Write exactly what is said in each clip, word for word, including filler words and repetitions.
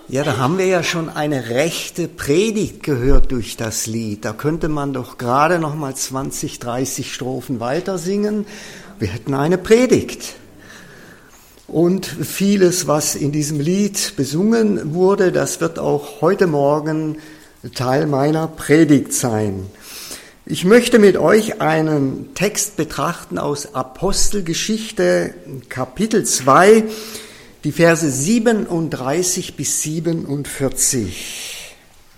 Ja, da haben wir ja schon eine rechte Predigt gehört durch das Lied. Da könnte man doch gerade noch mal zwanzig, dreißig Strophen weiter singen. Wir hätten eine Predigt. Und vieles, was in diesem Lied besungen wurde, das wird auch heute Morgen Teil meiner Predigt sein. Ich möchte mit euch einen Text betrachten aus Apostelgeschichte, Kapitel zwei, die Verse siebenunddreißig bis siebenundvierzig.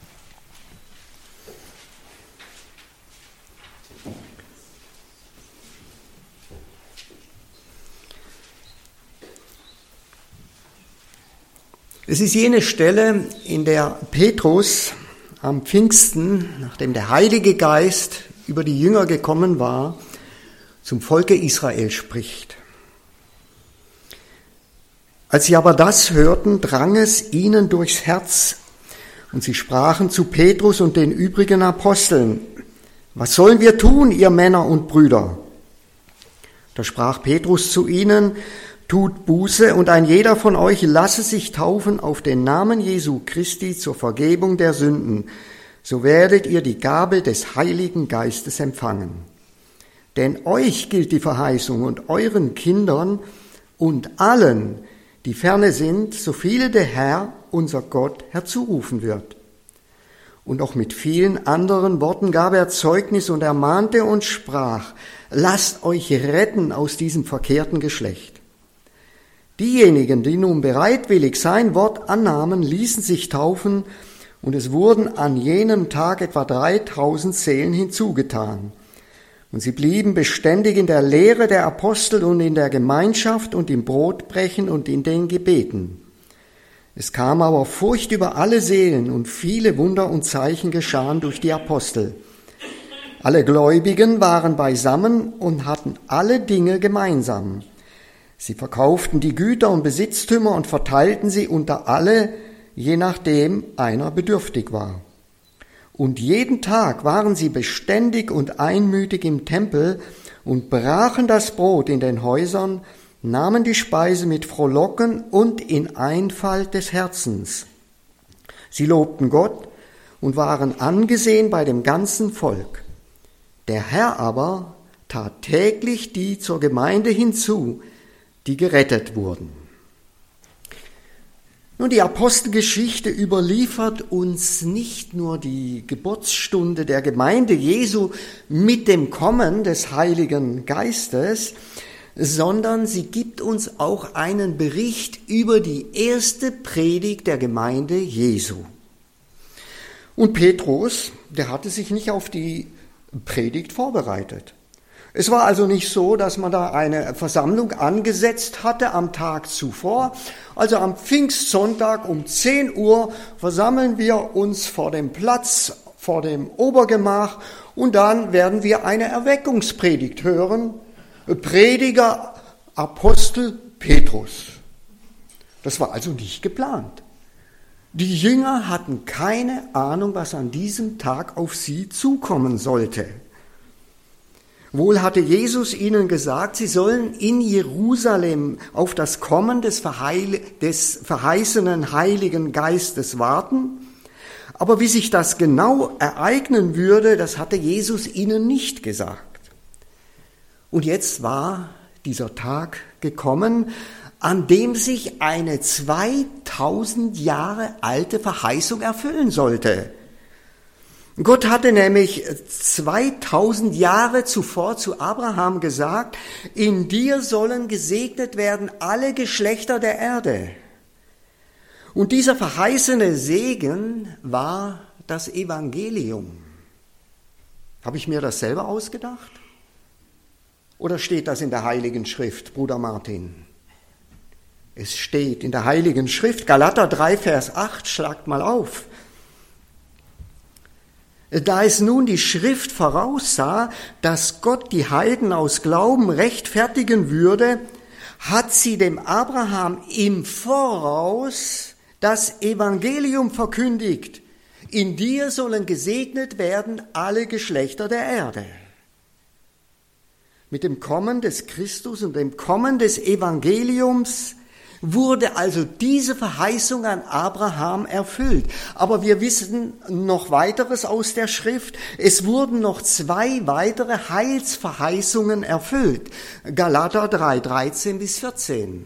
Es ist jene Stelle, in der Petrus am Pfingsten, nachdem der Heilige Geist über die Jünger gekommen war, zum Volke Israel spricht. Als sie aber das hörten, drang es ihnen durchs Herz, und sie sprachen zu Petrus und den übrigen Aposteln: Was sollen wir tun, ihr Männer und Brüder? Da sprach Petrus zu ihnen: Tut Buße, und ein jeder von euch lasse sich taufen auf den Namen Jesu Christi zur Vergebung der Sünden, so werdet ihr die Gabe des Heiligen Geistes empfangen. Denn euch gilt die Verheißung und euren Kindern und allen, die ferne sind, so viele der Herr, unser Gott, herzurufen wird. Und auch mit vielen anderen Worten gab er Zeugnis und ermahnte und sprach: Lasst euch retten aus diesem verkehrten Geschlecht. Diejenigen, die nun bereitwillig sein Wort annahmen, ließen sich taufen, und es wurden an jenem Tag etwa dreitausend Seelen hinzugetan. Und sie blieben beständig in der Lehre der Apostel und in der Gemeinschaft und im Brotbrechen und in den Gebeten. Es kam aber Furcht über alle Seelen, und viele Wunder und Zeichen geschahen durch die Apostel. Alle Gläubigen waren beisammen und hatten alle Dinge gemeinsam. Sie verkauften die Güter und Besitztümer und verteilten sie unter alle, je nachdem einer bedürftig war. Und jeden Tag waren sie beständig und einmütig im Tempel und brachen das Brot in den Häusern, nahmen die Speise mit Frohlocken und in Einfalt des Herzens. Sie lobten Gott und waren angesehen bei dem ganzen Volk. Der Herr aber tat täglich die zur Gemeinde hinzu, die gerettet wurden. Nun, die Apostelgeschichte überliefert uns nicht nur die Geburtsstunde der Gemeinde Jesu mit dem Kommen des Heiligen Geistes, sondern sie gibt uns auch einen Bericht über die erste Predigt der Gemeinde Jesu. Und Petrus, der hatte sich nicht auf die Predigt vorbereitet. Es war also nicht so, dass man da eine Versammlung angesetzt hatte am Tag zuvor. Also am Pfingstsonntag um zehn Uhr versammeln wir uns vor dem Platz, vor dem Obergemach, und dann werden wir eine Erweckungspredigt hören. Prediger Apostel Petrus. Das war also nicht geplant. Die Jünger hatten keine Ahnung, was an diesem Tag auf sie zukommen sollte. Wohl hatte Jesus ihnen gesagt, sie sollen in Jerusalem auf das Kommen des, Verheil- des verheißenen Heiligen Geistes warten. Aber wie sich das genau ereignen würde, das hatte Jesus ihnen nicht gesagt. Und jetzt war dieser Tag gekommen, an dem sich eine zweitausend Jahre alte Verheißung erfüllen sollte. Gott hatte nämlich zweitausend Jahre zuvor zu Abraham gesagt: In dir sollen gesegnet werden alle Geschlechter der Erde. Und dieser verheißene Segen war das Evangelium. Habe ich mir das selber ausgedacht? Oder steht das in der Heiligen Schrift, Bruder Martin? Es steht in der Heiligen Schrift, Galater drei, Vers acht, schlagt mal auf. Da es nun die Schrift voraussah, dass Gott die Heiden aus Glauben rechtfertigen würde, hat sie dem Abraham im Voraus das Evangelium verkündigt. In dir sollen gesegnet werden alle Geschlechter der Erde. Mit dem Kommen des Christus und dem Kommen des Evangeliums wurde also diese Verheißung an Abraham erfüllt. Aber wir wissen noch weiteres aus der Schrift. Es wurden noch zwei weitere Heilsverheißungen erfüllt. Galater drei, dreizehn bis vierzehn.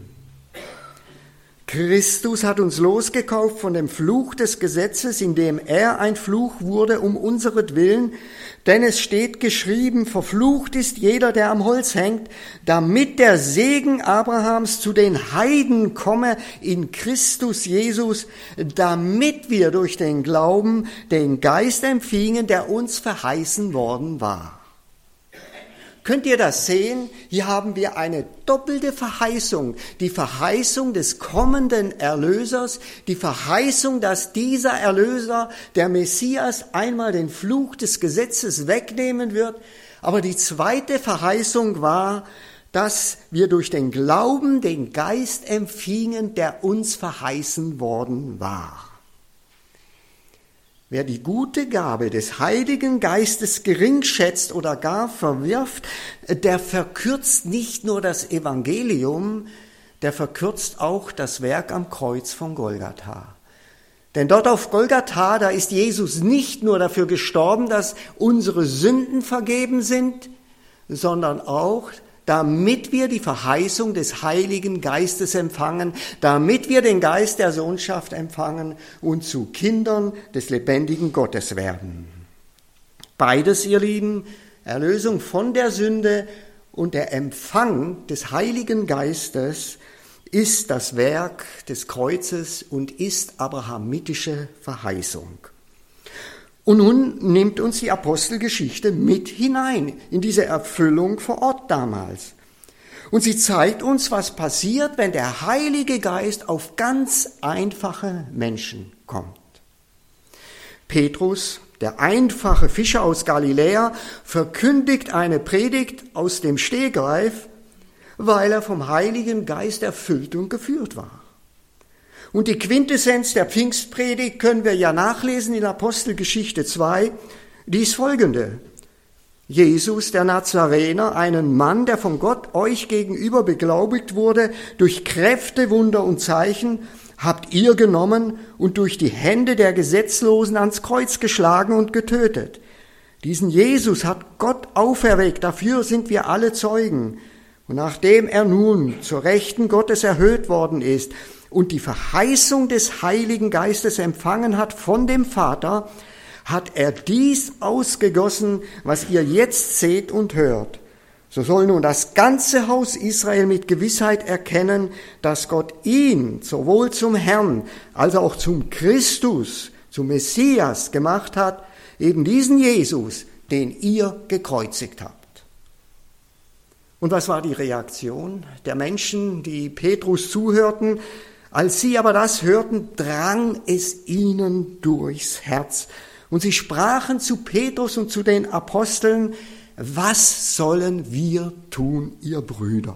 Christus hat uns losgekauft von dem Fluch des Gesetzes, indem er ein Fluch wurde um unseretwillen. Denn es steht geschrieben, verflucht ist jeder, der am Holz hängt, damit der Segen Abrahams zu den Heiden komme in Christus Jesus, damit wir durch den Glauben den Geist empfingen, der uns verheißen worden war. Könnt ihr das sehen? Hier haben wir eine doppelte Verheißung. Die Verheißung des kommenden Erlösers, die Verheißung, dass dieser Erlöser, der Messias, einmal den Fluch des Gesetzes wegnehmen wird. Aber die zweite Verheißung war, dass wir durch den Glauben den Geist empfingen, der uns verheißen worden war. Wer die gute Gabe des Heiligen Geistes geringschätzt oder gar verwirft, der verkürzt nicht nur das Evangelium, der verkürzt auch das Werk am Kreuz von Golgatha. Denn dort auf Golgatha, da ist Jesus nicht nur dafür gestorben, dass unsere Sünden vergeben sind, sondern auch, damit wir die Verheißung des Heiligen Geistes empfangen, damit wir den Geist der Sohnschaft empfangen und zu Kindern des lebendigen Gottes werden. Beides, ihr Lieben, Erlösung von der Sünde und der Empfang des Heiligen Geistes, ist das Werk des Kreuzes und ist abrahamitische Verheißung. Und nun nimmt uns die Apostelgeschichte mit hinein in diese Erfüllung vor Ort damals. Und sie zeigt uns, was passiert, wenn der Heilige Geist auf ganz einfache Menschen kommt. Petrus, der einfache Fischer aus Galiläa, verkündigt eine Predigt aus dem Stegreif, weil er vom Heiligen Geist erfüllt und geführt war. Und die Quintessenz der Pfingstpredigt können wir ja nachlesen in Apostelgeschichte zwei, die ist folgende. Jesus, der Nazarener, einen Mann, der von Gott euch gegenüber beglaubigt wurde, durch Kräfte, Wunder und Zeichen, habt ihr genommen und durch die Hände der Gesetzlosen ans Kreuz geschlagen und getötet. Diesen Jesus hat Gott auferweckt, dafür sind wir alle Zeugen. Und nachdem er nun zur Rechten Gottes erhöht worden ist, und die Verheißung des Heiligen Geistes empfangen hat von dem Vater, hat er dies ausgegossen, was ihr jetzt seht und hört. So soll nun das ganze Haus Israel mit Gewissheit erkennen, dass Gott ihn sowohl zum Herrn als auch zum Christus, zum Messias gemacht hat, eben diesen Jesus, den ihr gekreuzigt habt. Und was war die Reaktion der Menschen, die Petrus zuhörten? Als sie aber das hörten, drang es ihnen durchs Herz. Und sie sprachen zu Petrus und zu den Aposteln, was sollen wir tun, ihr Brüder?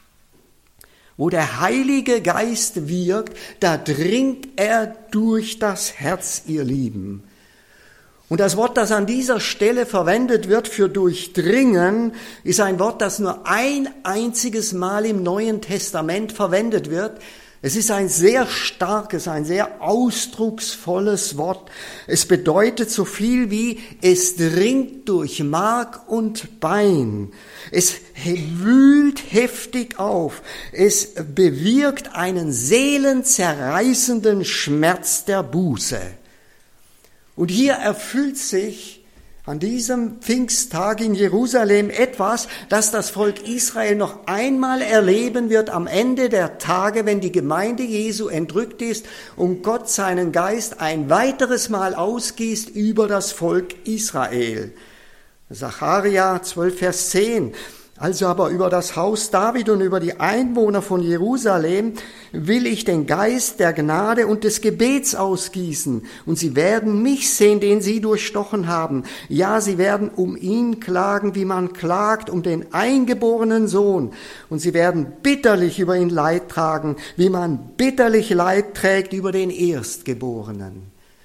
Wo der Heilige Geist wirkt, da dringt er durch das Herz, ihr Lieben. Und das Wort, das an dieser Stelle verwendet wird für durchdringen, ist ein Wort, das nur ein einziges Mal im Neuen Testament verwendet wird. Es ist ein sehr starkes, ein sehr ausdrucksvolles Wort. Es bedeutet so viel wie, es dringt durch Mark und Bein. Es wühlt heftig auf. Es bewirkt einen seelenzerreißenden Schmerz der Buße. Und hier erfüllt sich an diesem Pfingsttag in Jerusalem etwas, das das Volk Israel noch einmal erleben wird am Ende der Tage, wenn die Gemeinde Jesu entrückt ist und Gott seinen Geist ein weiteres Mal ausgießt über das Volk Israel. Sacharja zwölf, Vers zehn. Also aber über das Haus David und über die Einwohner von Jerusalem will ich den Geist der Gnade und des Gebets ausgießen. Und sie werden mich sehen, den sie durchstochen haben. Ja, sie werden um ihn klagen, wie man klagt, um den eingeborenen Sohn. Und sie werden bitterlich über ihn Leid tragen, wie man bitterlich Leid trägt über den Erstgeborenen.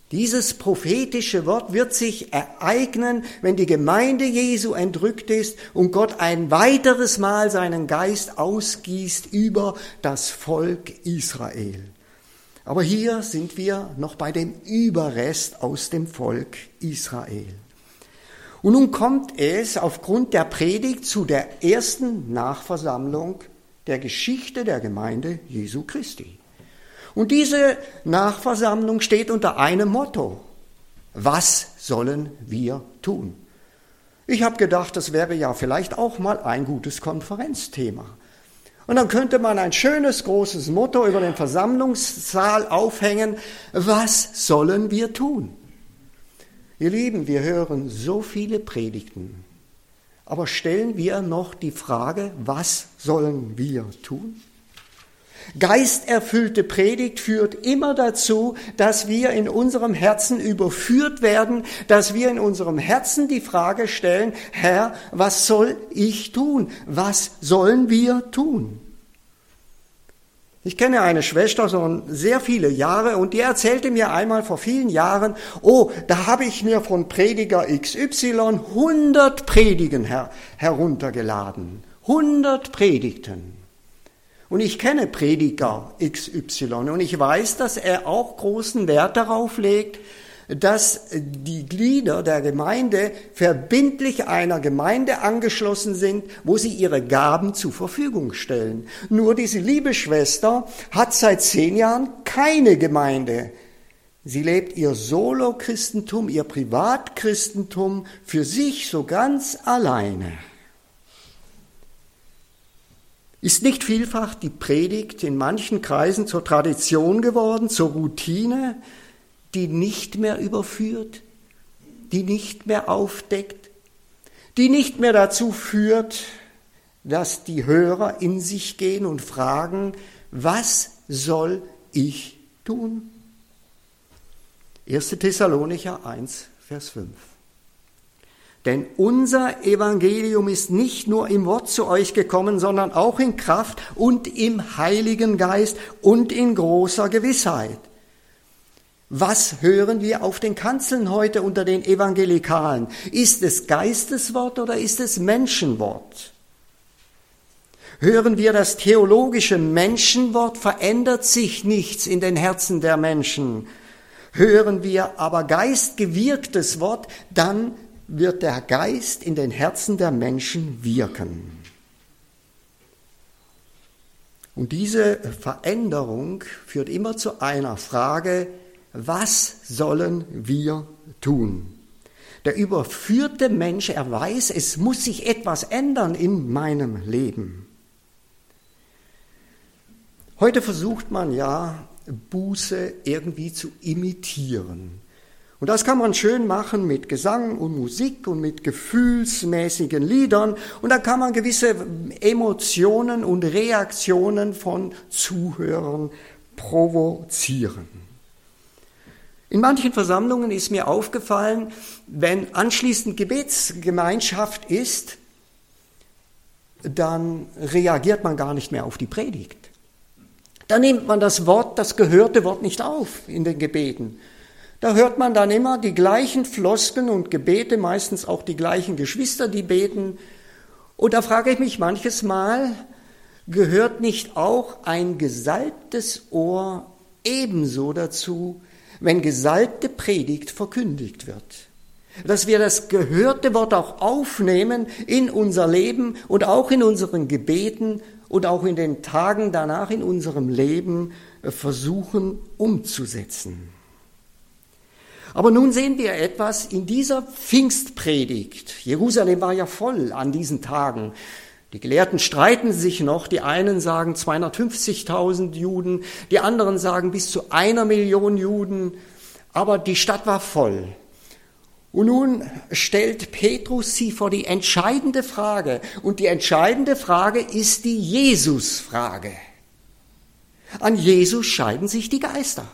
Dieses prophetische Wort wird sich ereignen, wenn die Gemeinde Jesu entrückt ist und Gott ein weiteres Mal seinen Geist ausgießt über das Volk Israel. Aber hier sind wir noch bei dem Überrest aus dem Volk Israel. Und nun kommt es aufgrund der Predigt zu der ersten Nachversammlung der Geschichte der Gemeinde Jesu Christi. Und diese Nachversammlung steht unter einem Motto: Was sollen wir tun? Ich habe gedacht, das wäre ja vielleicht auch mal ein gutes Konferenzthema. Und dann könnte man ein schönes, großes Motto über den Versammlungssaal aufhängen: Was sollen wir tun? Ihr Lieben, wir hören so viele Predigten, aber stellen wir noch die Frage, was sollen wir tun? Geisterfüllte Predigt führt immer dazu, dass wir in unserem Herzen überführt werden, dass wir in unserem Herzen die Frage stellen: Herr, was soll ich tun? Was sollen wir tun? Ich kenne eine Schwester schon sehr viele Jahre und die erzählte mir einmal vor vielen Jahren: Oh, da habe ich mir von Prediger X Y hundert Predigen her- heruntergeladen. hundert Predigten. Und ich kenne Prediger X Y und ich weiß, dass er auch großen Wert darauf legt, dass die Glieder der Gemeinde verbindlich einer Gemeinde angeschlossen sind, wo sie ihre Gaben zur Verfügung stellen. Nur diese liebe Schwester hat seit zehn Jahren keine Gemeinde. Sie lebt ihr Solo-Christentum, ihr Privatchristentum für sich so ganz alleine. Ist nicht vielfach die Predigt in manchen Kreisen zur Tradition geworden, zur Routine, die nicht mehr überführt, die nicht mehr aufdeckt, die nicht mehr dazu führt, dass die Hörer in sich gehen und fragen: Was soll ich tun? erster Thessalonicher eins, Vers fünf. Denn unser Evangelium ist nicht nur im Wort zu euch gekommen, sondern auch in Kraft und im Heiligen Geist und in großer Gewissheit. Was hören wir auf den Kanzeln heute unter den Evangelikalen? Ist es Geisteswort oder ist es Menschenwort? Hören wir das theologische Menschenwort, verändert sich nichts in den Herzen der Menschen. Hören wir aber geistgewirktes Wort, dann wird der Geist in den Herzen der Menschen wirken. Und diese Veränderung führt immer zu einer Frage: Was sollen wir tun? Der überführte Mensch, er weiß, es muss sich etwas ändern in meinem Leben. Heute versucht man ja, Buße irgendwie zu imitieren. Und das kann man schön machen mit Gesang und Musik und mit gefühlsmäßigen Liedern. Und dann kann man gewisse Emotionen und Reaktionen von Zuhörern provozieren. In manchen Versammlungen ist mir aufgefallen, wenn anschließend Gebetsgemeinschaft ist, dann reagiert man gar nicht mehr auf die Predigt. Da nimmt man das Wort, das gehörte Wort nicht auf in den Gebeten. Da hört man dann immer die gleichen Floskeln und Gebete, meistens auch die gleichen Geschwister, die beten. Und da frage ich mich manches Mal, gehört nicht auch ein gesalbtes Ohr ebenso dazu, wenn gesalbte Predigt verkündigt wird? Dass wir das gehörte Wort auch aufnehmen in unser Leben und auch in unseren Gebeten und auch in den Tagen danach in unserem Leben versuchen umzusetzen. Aber nun sehen wir etwas in dieser Pfingstpredigt. Jerusalem war ja voll an diesen Tagen. Die Gelehrten streiten sich noch. Die einen sagen zweihundertfünfzigtausend Juden, die anderen sagen bis zu einer Million Juden. Aber die Stadt war voll. Und nun stellt Petrus sie vor die entscheidende Frage. Und die entscheidende Frage ist die Jesus-Frage. An Jesus scheiden sich die Geister.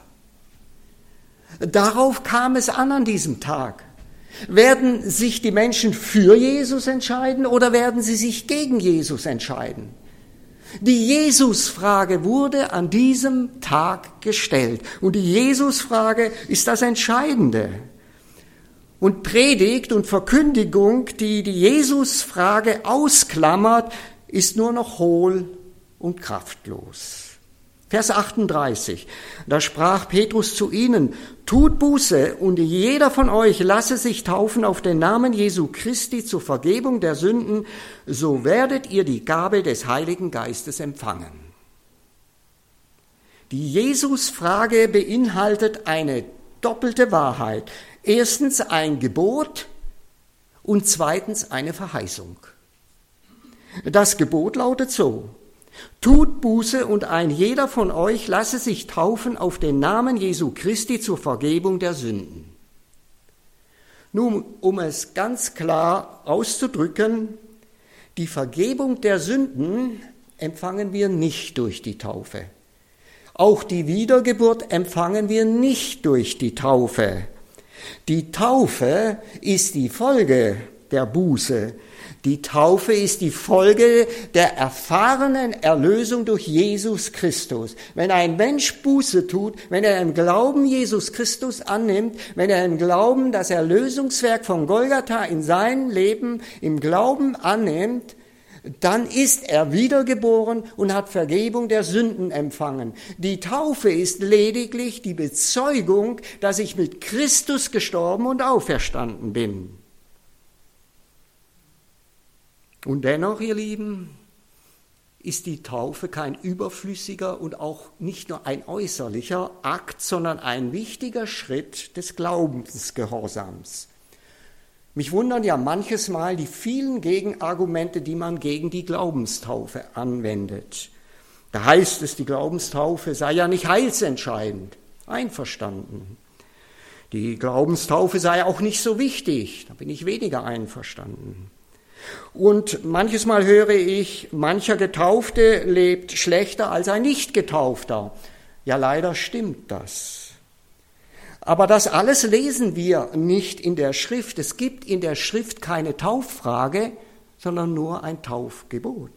Darauf kam es an an diesem Tag. Werden sich die Menschen für Jesus entscheiden oder werden sie sich gegen Jesus entscheiden? Die Jesus-Frage wurde an diesem Tag gestellt. Und die Jesus-Frage ist das Entscheidende. Und Predigt und Verkündigung, die die Jesus-Frage ausklammert, ist nur noch hohl und kraftlos. Vers achtunddreißig, da sprach Petrus zu ihnen, tut Buße und jeder von euch lasse sich taufen auf den Namen Jesu Christi zur Vergebung der Sünden, so werdet ihr die Gabe des Heiligen Geistes empfangen. Die Jesus-Frage beinhaltet eine doppelte Wahrheit. Erstens ein Gebot und zweitens eine Verheißung. Das Gebot lautet so, tut Buße und ein jeder von euch lasse sich taufen auf den Namen Jesu Christi zur Vergebung der Sünden. Nun, um es ganz klar auszudrücken, die Vergebung der Sünden empfangen wir nicht durch die Taufe. Auch die Wiedergeburt empfangen wir nicht durch die Taufe. Die Taufe ist die Folge der Buße. Die Taufe ist die Folge der erfahrenen Erlösung durch Jesus Christus. Wenn ein Mensch Buße tut, wenn er im Glauben Jesus Christus annimmt, wenn er im Glauben das Erlösungswerk von Golgatha in seinem Leben im Glauben annimmt, dann ist er wiedergeboren und hat Vergebung der Sünden empfangen. Die Taufe ist lediglich die Bezeugung, dass ich mit Christus gestorben und auferstanden bin. Und dennoch, ihr Lieben, ist die Taufe kein überflüssiger und auch nicht nur ein äußerlicher Akt, sondern ein wichtiger Schritt des Glaubensgehorsams. Mich wundern ja manches Mal die vielen Gegenargumente, die man gegen die Glaubenstaufe anwendet. Da heißt es, die Glaubenstaufe sei ja nicht heilsentscheidend. Einverstanden. Die Glaubenstaufe sei auch nicht so wichtig. Da bin ich weniger einverstanden. Und manches Mal höre ich, mancher Getaufte lebt schlechter als ein Nicht-Getaufter. Ja, leider stimmt das. Aber das alles lesen wir nicht in der Schrift. Es gibt in der Schrift keine Tauffrage, sondern nur ein Taufgebot.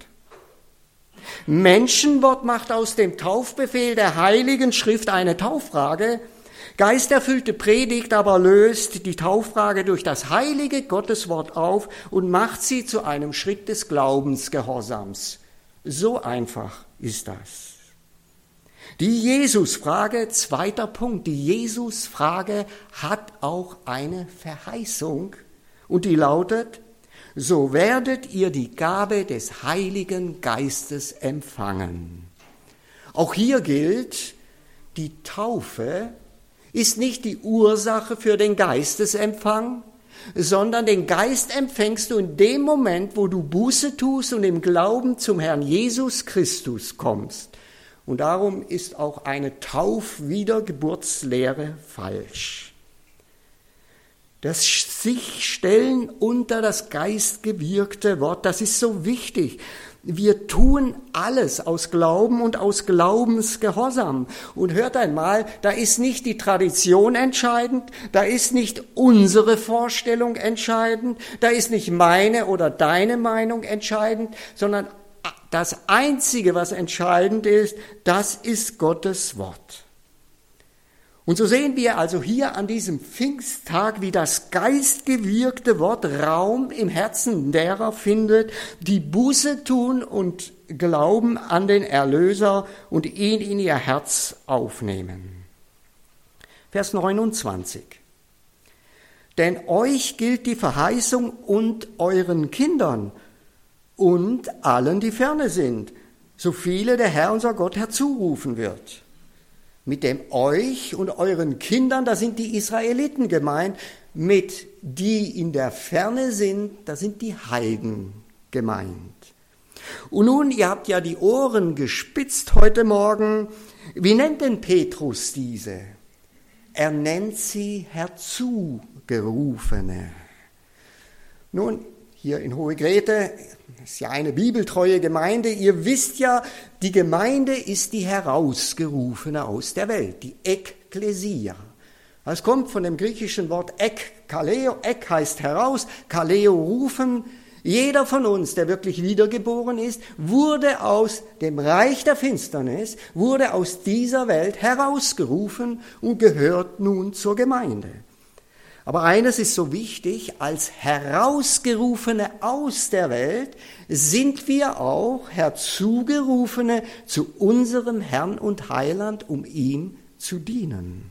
Menschenwort macht aus dem Taufbefehl der Heiligen Schrift eine Tauffrage. Geisterfüllte Predigt aber löst die Tauffrage durch das heilige Gotteswort auf und macht sie zu einem Schritt des Glaubensgehorsams. So einfach ist das. Die Jesusfrage, zweiter Punkt, die Jesusfrage hat auch eine Verheißung und die lautet, so werdet ihr die Gabe des Heiligen Geistes empfangen. Auch hier gilt, die Taufe ist nicht die Ursache für den Geistesempfang, sondern den Geist empfängst du in dem Moment, wo du Buße tust und im Glauben zum Herrn Jesus Christus kommst. Und darum ist auch eine Tauf-Wiedergeburtslehre falsch. Das Sichstellen unter das geistgewirkte Wort, das ist so wichtig. Wir tun alles aus Glauben und aus Glaubensgehorsam. Und hört einmal, da ist nicht die Tradition entscheidend, da ist nicht unsere Vorstellung entscheidend, da ist nicht meine oder deine Meinung entscheidend, sondern das Einzige, was entscheidend ist, das ist Gottes Wort. Und so sehen wir also hier an diesem Pfingsttag, wie das geistgewirkte Wort Raum im Herzen derer findet, die Buße tun und glauben an den Erlöser und ihn in ihr Herz aufnehmen. Vers neunundzwanzig. Denn euch gilt die Verheißung und euren Kindern und allen, die ferne sind, so viele der Herr unser Gott herzurufen wird. Mit dem euch und euren Kindern, da sind die Israeliten gemeint, mit die in der Ferne sind, da sind die Heiden gemeint. Und nun, ihr habt ja die Ohren gespitzt heute Morgen, wie nennt denn Petrus diese? Er nennt sie Herzugerufene. Nun, hier in Hohe Grete, das ist ja eine bibeltreue Gemeinde, ihr wisst ja, die Gemeinde ist die Herausgerufene aus der Welt, die Ekklesia. Das kommt von dem griechischen Wort ek, kaleo, ek heißt heraus, kaleo rufen, Jeder von uns, der wirklich wiedergeboren ist, wurde aus dem Reich der Finsternis, wurde aus dieser Welt herausgerufen und gehört nun zur Gemeinde. Aber eines ist so wichtig, als Herausgerufene aus der Welt sind wir auch Herzugerufene zu unserem Herrn und Heiland, um ihm zu dienen.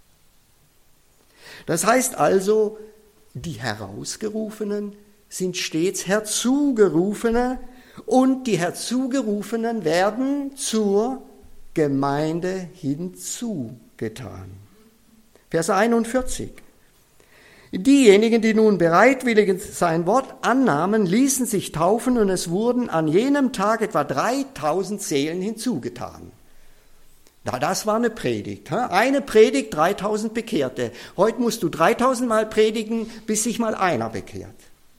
Das heißt also, die Herausgerufenen sind stets Herzugerufene und die Herzugerufenen werden zur Gemeinde hinzugetan. Vers einundvierzig. Diejenigen, die nun bereitwillig sein Wort annahmen, ließen sich taufen und es wurden an jenem Tag etwa dreitausend Seelen hinzugetan. Na, das war eine Predigt. Eine Predigt, dreitausend Bekehrte. Heute musst du dreitausend Mal predigen, bis sich mal einer bekehrt.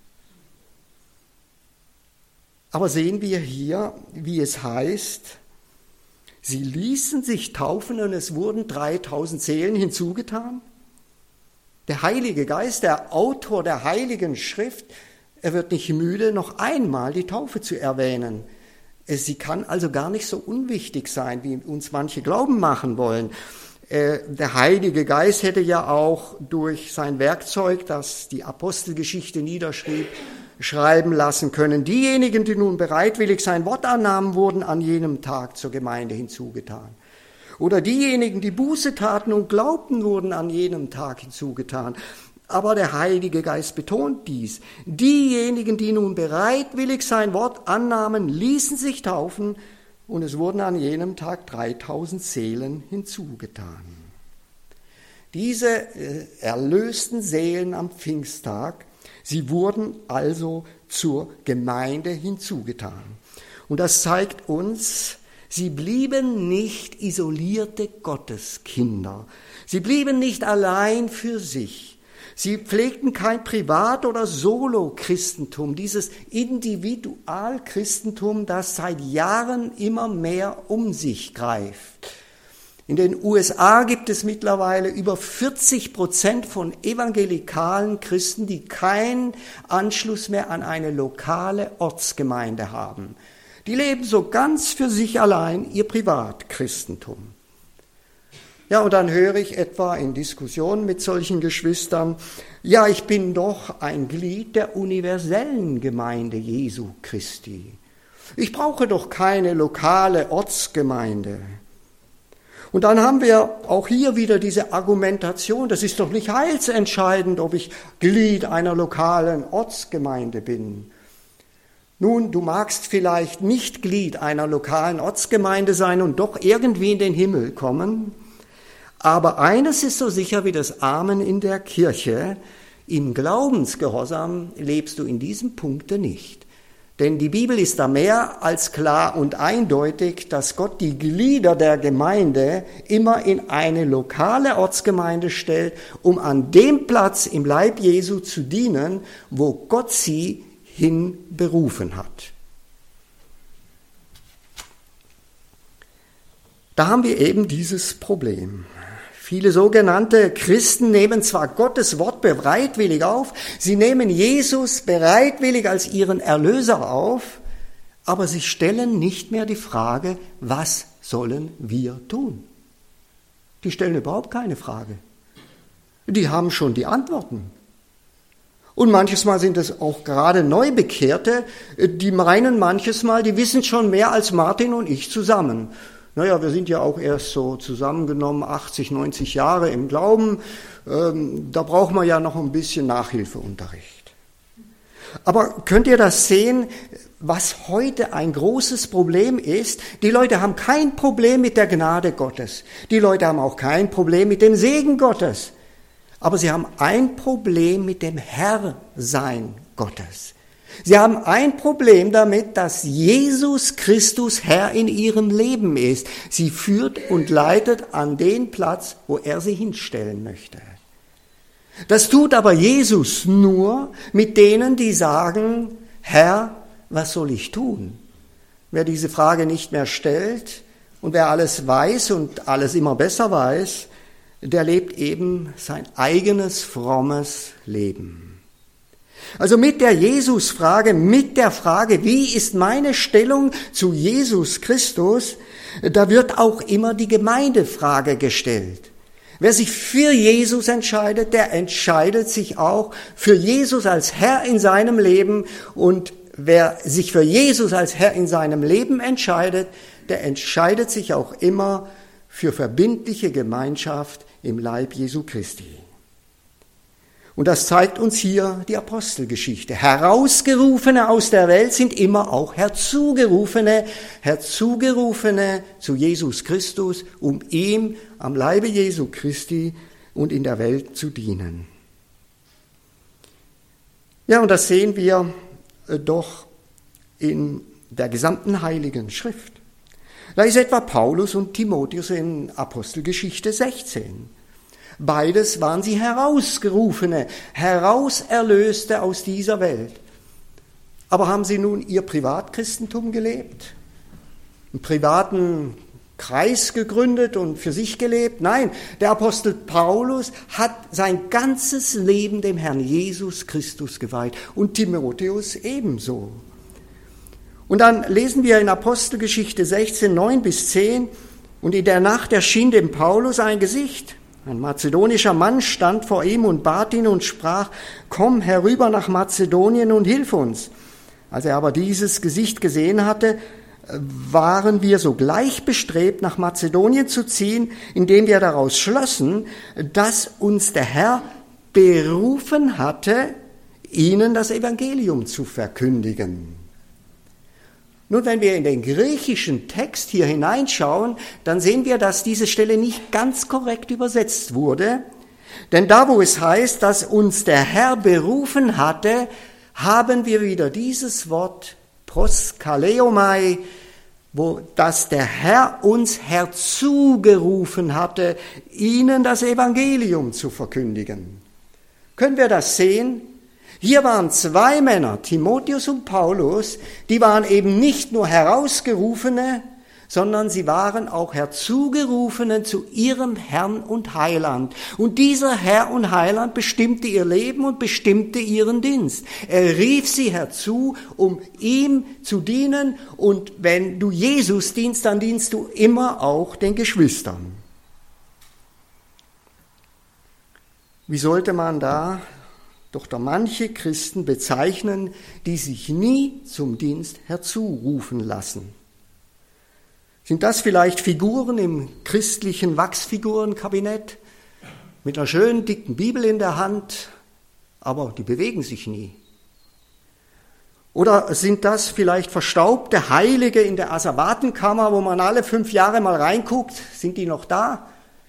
Aber sehen wir hier, wie es heißt, sie ließen sich taufen und es wurden dreitausend Seelen hinzugetan. Der Heilige Geist, der Autor der Heiligen Schrift, er wird nicht müde, noch einmal die Taufe zu erwähnen. Sie kann also gar nicht so unwichtig sein, wie uns manche glauben machen wollen. Der Heilige Geist hätte ja auch durch sein Werkzeug, das die Apostelgeschichte niederschrieb, schreiben lassen können. Diejenigen, die nun bereitwillig sein Wort annahmen, wurden an jenem Tag zur Gemeinde hinzugetan. Oder diejenigen, die Buße taten und glaubten, wurden an jenem Tag hinzugetan. Aber der Heilige Geist betont dies. Diejenigen, die nun bereitwillig sein Wort annahmen, ließen sich taufen und es wurden an jenem Tag dreitausend Seelen hinzugetan. Diese äh, erlösten Seelen am Pfingsttag, sie wurden also zur Gemeinde hinzugetan. Und das zeigt uns, sie blieben nicht isolierte Gotteskinder. Sie blieben nicht allein für sich. Sie pflegten kein Privat- oder Solo-Christentum, dieses Individualchristentum, das seit Jahren immer mehr um sich greift. In den U S A gibt es mittlerweile über vierzig Prozent von evangelikalen Christen, die keinen Anschluss mehr an eine lokale Ortsgemeinde haben. Die leben so ganz für sich allein ihr Privatchristentum. Ja, und dann höre ich etwa in Diskussionen mit solchen Geschwistern, ja, ich bin doch ein Glied der universellen Gemeinde Jesu Christi. Ich brauche doch keine lokale Ortsgemeinde. Und dann haben wir auch hier wieder diese Argumentation, das ist doch nicht heilsentscheidend, ob ich Glied einer lokalen Ortsgemeinde bin. Nun, du magst vielleicht nicht Glied einer lokalen Ortsgemeinde sein und doch irgendwie in den Himmel kommen, aber eines ist so sicher wie das Amen in der Kirche, im Glaubensgehorsam lebst du in diesem Punkte nicht. Denn die Bibel ist da mehr als klar und eindeutig, dass Gott die Glieder der Gemeinde immer in eine lokale Ortsgemeinde stellt, um an dem Platz im Leib Jesu zu dienen, wo Gott sie hin berufen hat. Da haben wir eben dieses Problem. Viele sogenannte Christen nehmen zwar Gottes Wort bereitwillig auf, sie nehmen Jesus bereitwillig als ihren Erlöser auf, aber sie stellen nicht mehr die Frage, was sollen wir tun? Die stellen überhaupt keine Frage. Die haben schon die Antworten. Und manches Mal sind es auch gerade Neubekehrte, die meinen manches Mal, die wissen schon mehr als Martin und ich zusammen. Naja, wir sind ja auch erst so zusammengenommen achtzig, neunzig Jahre im Glauben. Ähm, da braucht man ja noch ein bisschen Nachhilfeunterricht. Aber könnt ihr das sehen, was heute ein großes Problem ist? Die Leute haben kein Problem mit der Gnade Gottes. Die Leute haben auch kein Problem mit dem Segen Gottes. Aber sie haben ein Problem mit dem Herrsein Gottes. Sie haben ein Problem damit, dass Jesus Christus Herr in ihrem Leben ist. Sie führt und leitet an den Platz, wo er sie hinstellen möchte. Das tut aber Jesus nur mit denen, die sagen, Herr, was soll ich tun? Wer diese Frage nicht mehr stellt und wer alles weiß und alles immer besser weiß, der lebt eben sein eigenes frommes Leben. Also mit der Jesus-Frage, mit der Frage, wie ist meine Stellung zu Jesus Christus, da wird auch immer die Gemeindefrage gestellt. Wer sich für Jesus entscheidet, der entscheidet sich auch für Jesus als Herr in seinem Leben. Und wer sich für Jesus als Herr in seinem Leben entscheidet, der entscheidet sich auch immer für verbindliche Gemeinschaft im Leib Jesu Christi. Und das zeigt uns hier die Apostelgeschichte. Herausgerufene aus der Welt sind immer auch Herzugerufene, Herzugerufene zu Jesus Christus, um ihm am Leibe Jesu Christi und in der Welt zu dienen. Ja, und das sehen wir doch in der gesamten Heiligen Schrift. Da ist etwa Paulus und Timotheus in Apostelgeschichte sechzehn. Beides waren sie Herausgerufene, Herauserlöste aus dieser Welt. Aber haben sie nun ihr Privatchristentum gelebt? Einen privaten Kreis gegründet und für sich gelebt? Nein, der Apostel Paulus hat sein ganzes Leben dem Herrn Jesus Christus geweiht und Timotheus ebenso. Und dann lesen wir in Apostelgeschichte sechzehn, neun bis zehn, und in der Nacht erschien dem Paulus ein Gesicht. Ein mazedonischer Mann stand vor ihm und bat ihn und sprach, komm herüber nach Mazedonien und hilf uns. Als er aber dieses Gesicht gesehen hatte, waren wir sogleich bestrebt, nach Mazedonien zu ziehen, indem wir daraus schlossen, dass uns der Herr berufen hatte, ihnen das Evangelium zu verkündigen. Nun, wenn wir in den griechischen Text hier hineinschauen, dann sehen wir, dass diese Stelle nicht ganz korrekt übersetzt wurde. Denn da, wo es heißt, dass uns der Herr berufen hatte, haben wir wieder dieses Wort proskaleomai, wo dass der Herr uns herzugerufen hatte, ihnen das Evangelium zu verkündigen. Können wir das sehen? Hier waren zwei Männer, Timotheus und Paulus, die waren eben nicht nur Herausgerufene, sondern sie waren auch Herzugerufene zu ihrem Herrn und Heiland. Und dieser Herr und Heiland bestimmte ihr Leben und bestimmte ihren Dienst. Er rief sie herzu, um ihm zu dienen. Und wenn du Jesus dienst, dann dienst du immer auch den Geschwistern. Wie sollte man da doch da manche Christen bezeichnen, die sich nie zum Dienst herzurufen lassen? Sind das vielleicht Figuren im christlichen Wachsfigurenkabinett mit einer schönen dicken Bibel in der Hand, aber die bewegen sich nie? Oder sind das vielleicht verstaubte Heilige in der Asservatenkammer, wo man alle fünf Jahre mal reinguckt? Sind die noch da?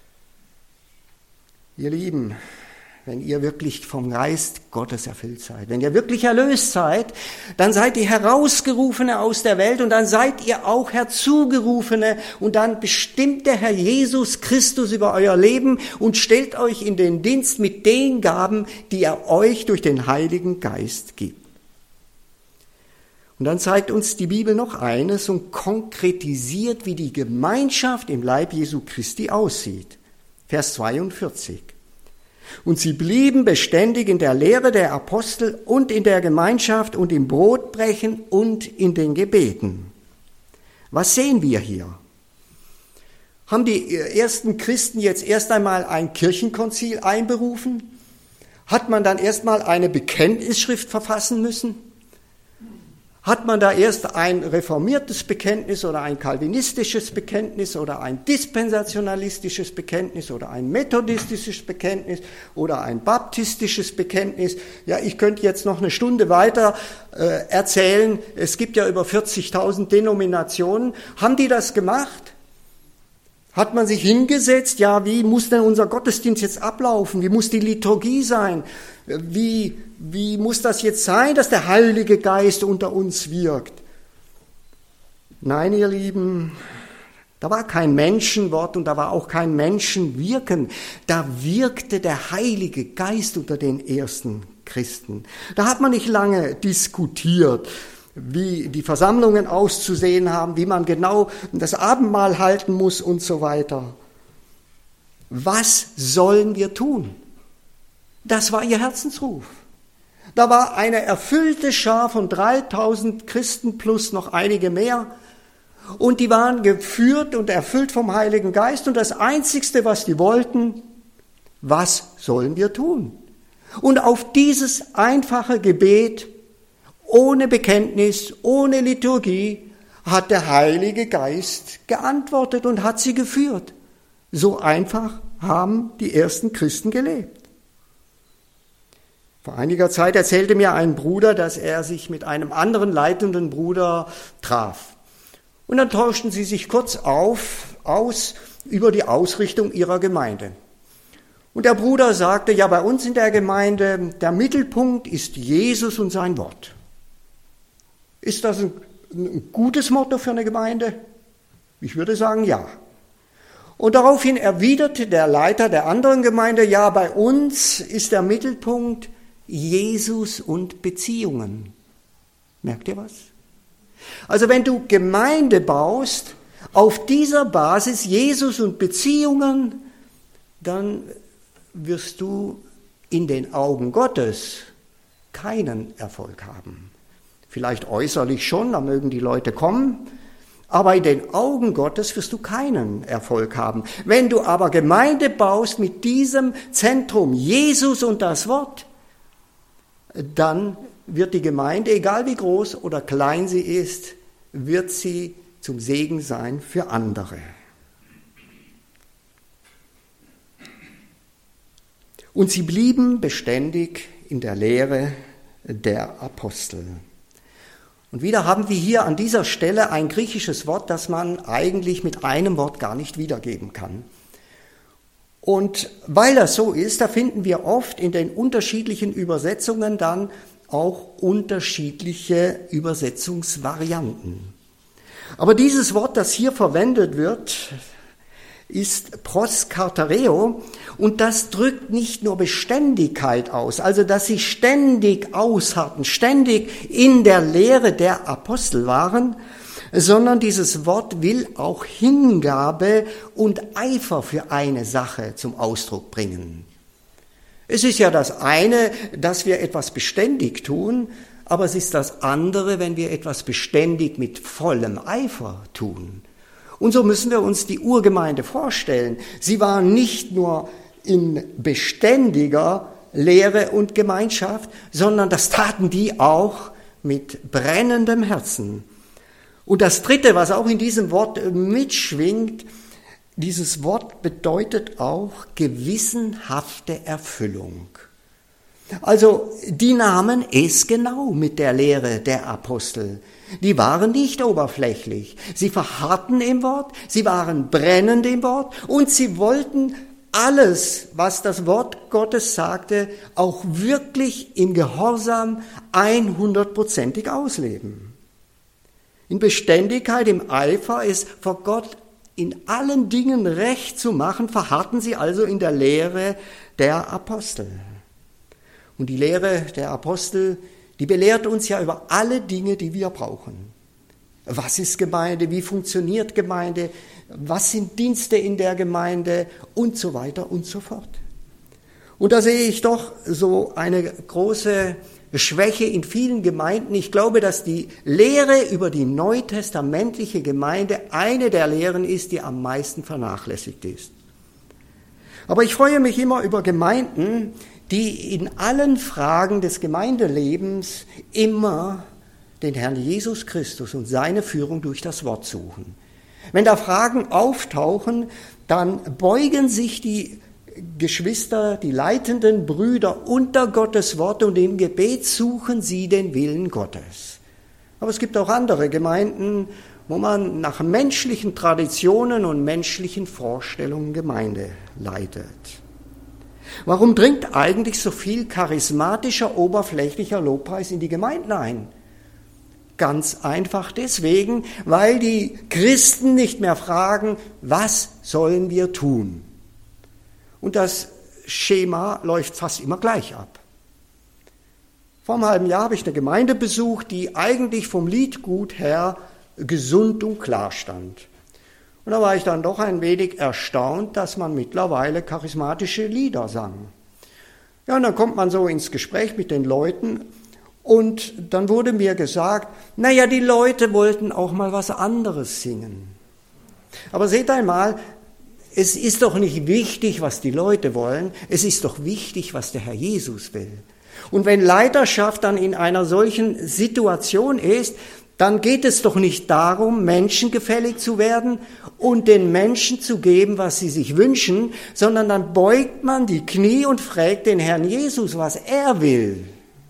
Ihr Lieben, wenn ihr wirklich vom Geist Gottes erfüllt seid, wenn ihr wirklich erlöst seid, dann seid ihr Herausgerufene aus der Welt und dann seid ihr auch Herzugerufene und dann bestimmt der Herr Jesus Christus über euer Leben und stellt euch in den Dienst mit den Gaben, die er euch durch den Heiligen Geist gibt. Und dann zeigt uns die Bibel noch eines und konkretisiert, wie die Gemeinschaft im Leib Jesu Christi aussieht. Vers zweiundvierzig. Und sie blieben beständig in der Lehre der Apostel und in der Gemeinschaft und im Brotbrechen und in den Gebeten. Was sehen wir hier? Haben die ersten Christen jetzt erst einmal ein Kirchenkonzil einberufen? Hat man dann erst mal eine Bekenntnisschrift verfassen müssen? Hat man da erst ein reformiertes Bekenntnis oder ein kalvinistisches Bekenntnis oder ein dispensationalistisches Bekenntnis oder ein methodistisches Bekenntnis oder ein baptistisches Bekenntnis? Ja, ich könnte jetzt noch eine Stunde weiter äh, erzählen. Es gibt ja über vierzigtausend Denominationen. Haben die das gemacht? Hat man sich hingesetzt? Ja, wie muss denn unser Gottesdienst jetzt ablaufen? Wie muss die Liturgie sein? Wie, wie muss das jetzt sein, dass der Heilige Geist unter uns wirkt? Nein, ihr Lieben, da war kein Menschenwort und da war auch kein Menschenwirken. Da wirkte der Heilige Geist unter den ersten Christen. Da hat man nicht lange diskutiert, wie die Versammlungen auszusehen haben, wie man genau das Abendmahl halten muss und so weiter. Was sollen wir tun? Das war ihr Herzensruf. Da war eine erfüllte Schar von dreitausend Christen plus noch einige mehr. Und die waren geführt und erfüllt vom Heiligen Geist. Und das Einzigste, was die wollten, was sollen wir tun? Und auf dieses einfache Gebet, ohne Bekenntnis, ohne Liturgie, hat der Heilige Geist geantwortet und hat sie geführt. So einfach haben die ersten Christen gelebt. Vor einiger Zeit erzählte mir ein Bruder, dass er sich mit einem anderen leitenden Bruder traf. Und dann tauschten sie sich kurz auf, aus über die Ausrichtung ihrer Gemeinde. Und der Bruder sagte, ja, bei uns in der Gemeinde, der Mittelpunkt ist Jesus und sein Wort. Ist das ein, ein gutes Motto für eine Gemeinde? Ich würde sagen, ja. Und daraufhin erwiderte der Leiter der anderen Gemeinde, ja, bei uns ist der Mittelpunkt Jesus und Beziehungen. Merkt ihr was? Also wenn du Gemeinde baust, auf dieser Basis Jesus und Beziehungen, dann wirst du in den Augen Gottes keinen Erfolg haben. Vielleicht äußerlich schon, da mögen die Leute kommen, aber in den Augen Gottes wirst du keinen Erfolg haben. Wenn du aber Gemeinde baust mit diesem Zentrum Jesus und das Wort, dann wird die Gemeinde, egal wie groß oder klein sie ist, wird sie zum Segen sein für andere. Und sie blieben beständig in der Lehre der Apostel. Und wieder haben wir hier an dieser Stelle ein griechisches Wort, das man eigentlich mit einem Wort gar nicht wiedergeben kann. Und weil das so ist, da finden wir oft in den unterschiedlichen Übersetzungen dann auch unterschiedliche Übersetzungsvarianten. Aber dieses Wort, das hier verwendet wird, ist proskartereo und das drückt nicht nur Beständigkeit aus, also dass sie ständig ausharrten, ständig in der Lehre der Apostel waren, sondern dieses Wort will auch Hingabe und Eifer für eine Sache zum Ausdruck bringen. Es ist ja das eine, dass wir etwas beständig tun, aber es ist das andere, wenn wir etwas beständig mit vollem Eifer tun. Und so müssen wir uns die Urgemeinde vorstellen. Sie war nicht nur in beständiger Lehre und Gemeinschaft, sondern das taten die auch mit brennendem Herzen. Und das Dritte, was auch in diesem Wort mitschwingt, dieses Wort bedeutet auch gewissenhafte Erfüllung. Also die nahmen es genau mit der Lehre der Apostel. Die waren nicht oberflächlich. Sie verharrten im Wort, sie waren brennend im Wort und sie wollten alles, was das Wort Gottes sagte, auch wirklich im Gehorsam hundertprozentig ausleben. In Beständigkeit, im Eifer, es vor Gott in allen Dingen recht zu machen, verharrten sie also in der Lehre der Apostel. Und die Lehre der Apostel, die belehrt uns ja über alle Dinge, die wir brauchen. Was ist Gemeinde? Wie funktioniert Gemeinde? Was sind Dienste in der Gemeinde? Und so weiter und so fort. Und da sehe ich doch so eine große Schwäche in vielen Gemeinden. Ich glaube, dass die Lehre über die neutestamentliche Gemeinde eine der Lehren ist, die am meisten vernachlässigt ist. Aber ich freue mich immer über Gemeinden, die in allen Fragen des Gemeindelebens immer den Herrn Jesus Christus und seine Führung durch das Wort suchen. Wenn da Fragen auftauchen, dann beugen sich die Geschwister, die leitenden Brüder unter Gottes Wort und im Gebet suchen sie den Willen Gottes. Aber es gibt auch andere Gemeinden, wo man nach menschlichen Traditionen und menschlichen Vorstellungen Gemeinde leitet. Warum dringt eigentlich so viel charismatischer, oberflächlicher Lobpreis in die Gemeinden ein? Ganz einfach deswegen, weil die Christen nicht mehr fragen, was sollen wir tun? Und das Schema läuft fast immer gleich ab. Vor einem halben Jahr habe ich eine Gemeinde besucht, die eigentlich vom Liedgut her gesund und klar stand. Und da war ich dann doch ein wenig erstaunt, dass man mittlerweile charismatische Lieder sang. Ja, und dann kommt man so ins Gespräch mit den Leuten und dann wurde mir gesagt, naja, die Leute wollten auch mal was anderes singen. Aber seht einmal, es ist doch nicht wichtig, was die Leute wollen, es ist doch wichtig, was der Herr Jesus will. Und wenn Leiterschaft dann in einer solchen Situation ist, dann geht es doch nicht darum, menschengefällig zu werden und den Menschen zu geben, was sie sich wünschen, sondern dann beugt man die Knie und fragt den Herrn Jesus, was er will.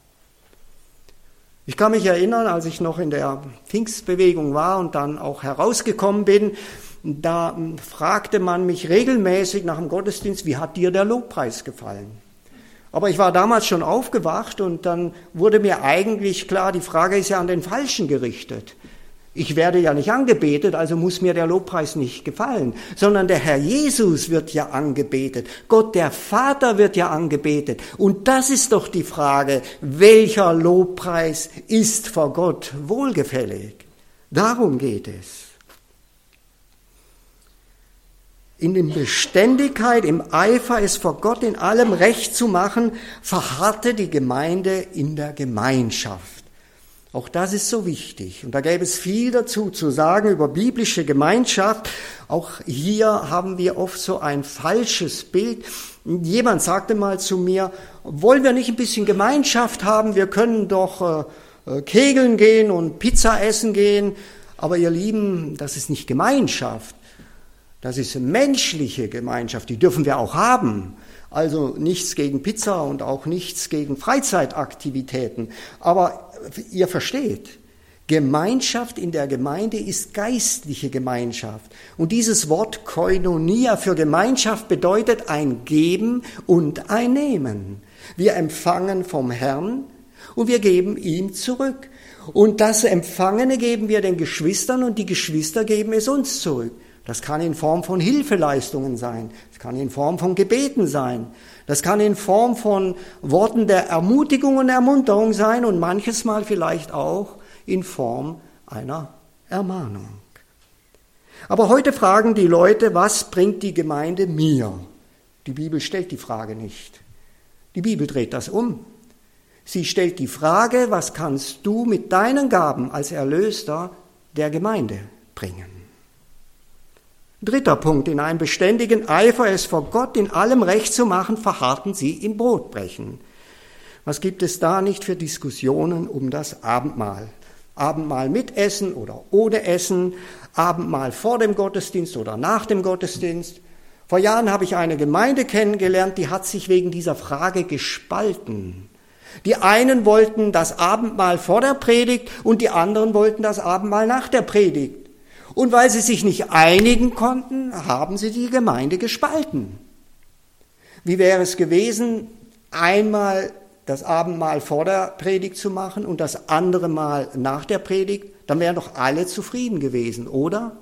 Ich kann mich erinnern, als ich noch in der Pfingstbewegung war und dann auch herausgekommen bin, da fragte man mich regelmäßig nach dem Gottesdienst, wie hat dir der Lobpreis gefallen? Aber ich war damals schon aufgewacht und dann wurde mir eigentlich klar, die Frage ist ja an den Falschen gerichtet. Ich werde ja nicht angebetet, also muss mir der Lobpreis nicht gefallen, sondern der Herr Jesus wird ja angebetet. Gott, der Vater, wird ja angebetet. Und das ist doch die Frage, welcher Lobpreis ist vor Gott wohlgefällig? Darum geht es. In der Beständigkeit, im Eifer, es vor Gott in allem recht zu machen, verharrte die Gemeinde in der Gemeinschaft. Auch das ist so wichtig. Und da gäbe es viel dazu zu sagen über biblische Gemeinschaft. Auch hier haben wir oft so ein falsches Bild. Jemand sagte mal zu mir, wollen wir nicht ein bisschen Gemeinschaft haben? Wir können doch äh, kegeln gehen und Pizza essen gehen. Aber ihr Lieben, das ist nicht Gemeinschaft. Das ist menschliche Gemeinschaft, die dürfen wir auch haben. Also nichts gegen Pizza und auch nichts gegen Freizeitaktivitäten. Aber ihr versteht, Gemeinschaft in der Gemeinde ist geistliche Gemeinschaft. Und dieses Wort Koinonia für Gemeinschaft bedeutet ein Geben und ein Nehmen. Wir empfangen vom Herrn und wir geben ihm zurück. Und das Empfangene geben wir den Geschwistern und die Geschwister geben es uns zurück. Das kann in Form von Hilfeleistungen sein, das kann in Form von Gebeten sein, das kann in Form von Worten der Ermutigung und Ermunterung sein und manches Mal vielleicht auch in Form einer Ermahnung. Aber heute fragen die Leute, was bringt die Gemeinde mir? Die Bibel stellt die Frage nicht. Die Bibel dreht das um. Sie stellt die Frage, was kannst du mit deinen Gaben als Erlöster der Gemeinde bringen? Dritter Punkt, in einem beständigen Eifer, es vor Gott in allem recht zu machen, verharrten sie im Brotbrechen. Was gibt es da nicht für Diskussionen um das Abendmahl? Abendmahl mit Essen oder ohne Essen, Abendmahl vor dem Gottesdienst oder nach dem Gottesdienst. Vor Jahren habe ich eine Gemeinde kennengelernt, die hat sich wegen dieser Frage gespalten. Die einen wollten das Abendmahl vor der Predigt und die anderen wollten das Abendmahl nach der Predigt. Und weil sie sich nicht einigen konnten, haben sie die Gemeinde gespalten. Wie wäre es gewesen, einmal das Abendmahl vor der Predigt zu machen und das andere Mal nach der Predigt? Dann wären doch alle zufrieden gewesen, oder?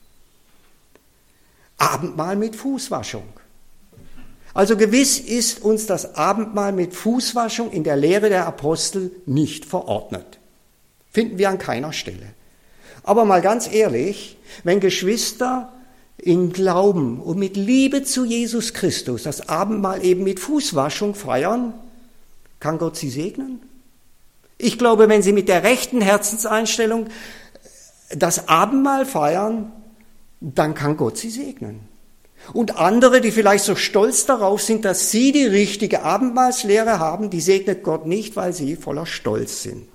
Abendmahl mit Fußwaschung. Also gewiss ist uns das Abendmahl mit Fußwaschung in der Lehre der Apostel nicht verordnet. Finden wir an keiner Stelle. Aber mal ganz ehrlich, wenn Geschwister in Glauben und mit Liebe zu Jesus Christus das Abendmahl eben mit Fußwaschung feiern, kann Gott sie segnen? Ich glaube, wenn sie mit der rechten Herzenseinstellung das Abendmahl feiern, dann kann Gott sie segnen. Und andere, die vielleicht so stolz darauf sind, dass sie die richtige Abendmahlslehre haben, die segnet Gott nicht, weil sie voller Stolz sind.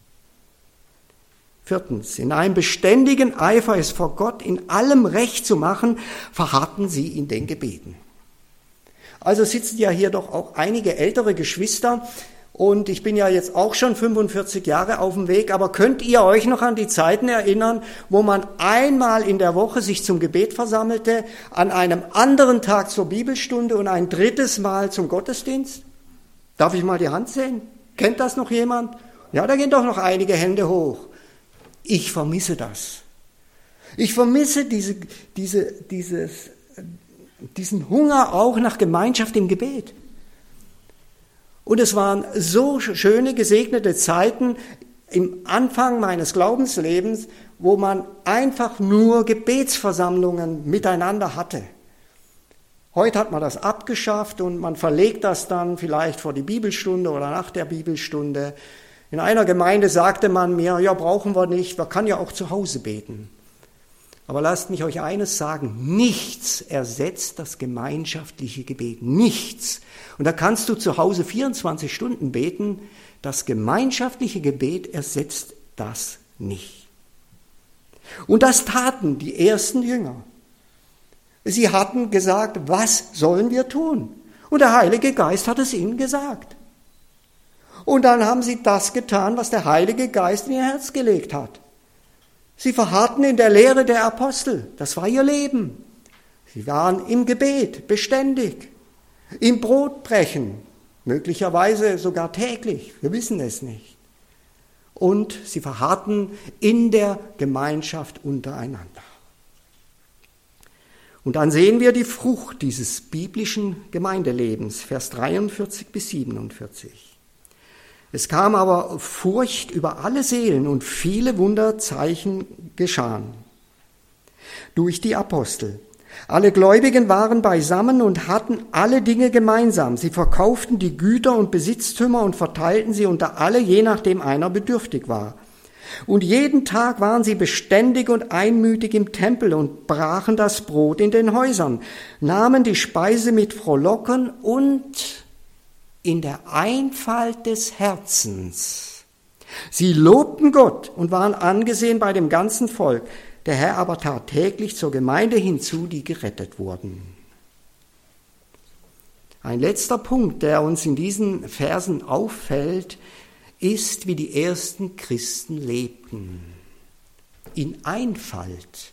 Viertens, in einem beständigen Eifer, es vor Gott in allem recht zu machen, verharrten sie in den Gebeten. Also sitzen ja hier doch auch einige ältere Geschwister und ich bin ja jetzt auch schon fünfundvierzig Jahre auf dem Weg, aber könnt ihr euch noch an die Zeiten erinnern, wo man einmal in der Woche sich zum Gebet versammelte, an einem anderen Tag zur Bibelstunde und ein drittes Mal zum Gottesdienst? Darf ich mal die Hand sehen? Kennt das noch jemand? Ja, da gehen doch noch einige Hände hoch. Ich vermisse das. Ich vermisse diese, diese, dieses, diesen Hunger auch nach Gemeinschaft im Gebet. Und es waren so schöne, gesegnete Zeiten im Anfang meines Glaubenslebens, wo man einfach nur Gebetsversammlungen miteinander hatte. Heute hat man das abgeschafft und man verlegt das dann vielleicht vor die Bibelstunde oder nach der Bibelstunde. In einer Gemeinde sagte man mir, ja, brauchen wir nicht, man kann ja auch zu Hause beten. Aber lasst mich euch eines sagen, nichts ersetzt das gemeinschaftliche Gebet, nichts. Und da kannst du zu Hause vierundzwanzig Stunden beten, das gemeinschaftliche Gebet ersetzt das nicht. Und das taten die ersten Jünger. Sie hatten gesagt, was sollen wir tun? Und der Heilige Geist hat es ihnen gesagt. Und dann haben sie das getan, was der Heilige Geist in ihr Herz gelegt hat. Sie verharrten in der Lehre der Apostel. Das war ihr Leben. Sie waren im Gebet beständig, im Brotbrechen, möglicherweise sogar täglich. Wir wissen es nicht. Und sie verharrten in der Gemeinschaft untereinander. Und dann sehen wir die Frucht dieses biblischen Gemeindelebens, Vers dreiundvierzig bis siebenundvierzig. Es kam aber Furcht über alle Seelen und viele Wunderzeichen geschahen durch die Apostel. Alle Gläubigen waren beisammen und hatten alle Dinge gemeinsam. Sie verkauften die Güter und Besitztümer und verteilten sie unter alle, je nachdem einer bedürftig war. Und jeden Tag waren sie beständig und einmütig im Tempel und brachen das Brot in den Häusern, nahmen die Speise mit Frohlocken und in der Einfalt des Herzens. Sie lobten Gott und waren angesehen bei dem ganzen Volk. Der Herr aber tat täglich zur Gemeinde hinzu, die gerettet wurden. Ein letzter Punkt, der uns in diesen Versen auffällt, ist, wie die ersten Christen lebten. In Einfalt.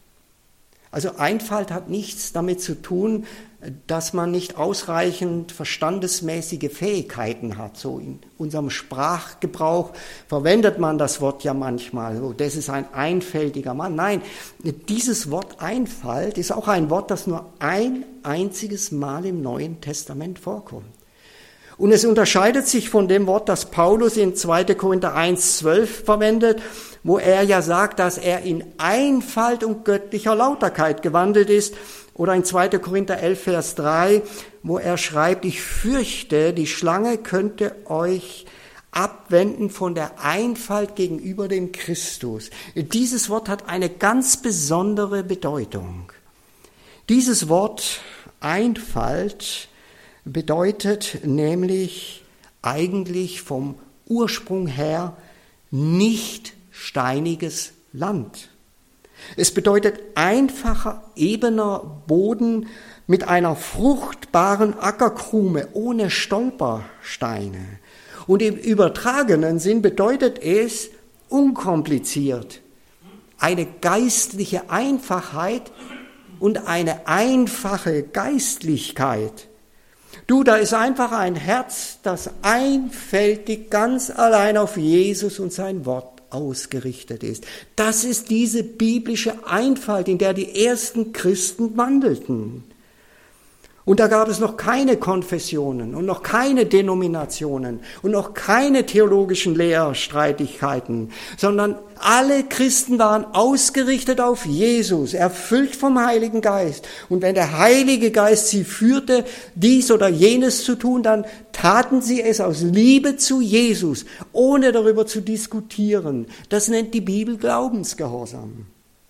Also Einfalt hat nichts damit zu tun, dass man nicht ausreichend verstandesmäßige Fähigkeiten hat. So in unserem Sprachgebrauch verwendet man das Wort ja manchmal. So, das ist ein einfältiger Mann. Nein, dieses Wort Einfalt ist auch ein Wort, das nur ein einziges Mal im Neuen Testament vorkommt. Und es unterscheidet sich von dem Wort, das Paulus in zweiter Korinther eins zwölf verwendet, wo er ja sagt, dass er in Einfalt und göttlicher Lauterkeit gewandelt ist. Oder in zweiter Korinther elf, Vers drei, wo er schreibt, ich fürchte, die Schlange könnte euch abwenden von der Einfalt gegenüber dem Christus. Dieses Wort hat eine ganz besondere Bedeutung. Dieses Wort Einfalt bedeutet nämlich eigentlich vom Ursprung her nicht steiniges Land. Es bedeutet einfacher, ebener Boden mit einer fruchtbaren Ackerkrume ohne Stolpersteine. Und im übertragenen Sinn bedeutet es unkompliziert, eine geistliche Einfachheit und eine einfache Geistlichkeit. Du, da ist einfach ein Herz, das einfältig ganz allein auf Jesus und sein Wort ausgerichtet ist. Das ist diese biblische Einfalt, in der die ersten Christen wandelten. Und da gab es noch keine Konfessionen und noch keine Denominationen und noch keine theologischen Lehrstreitigkeiten, sondern alle Christen waren ausgerichtet auf Jesus, erfüllt vom Heiligen Geist. Und wenn der Heilige Geist sie führte, dies oder jenes zu tun, dann taten sie es aus Liebe zu Jesus, ohne darüber zu diskutieren. Das nennt die Bibel Glaubensgehorsam.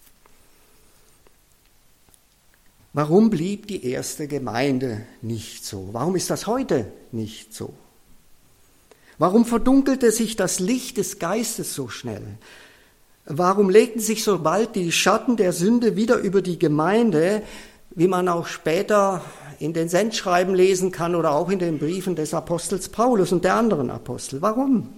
Warum blieb die erste Gemeinde nicht so? Warum ist das heute nicht so? Warum verdunkelte sich das Licht des Geistes so schnell? Warum legten sich so bald die Schatten der Sünde wieder über die Gemeinde, wie man auch später in den Sendschreiben lesen kann oder auch in den Briefen des Apostels Paulus und der anderen Apostel? Warum?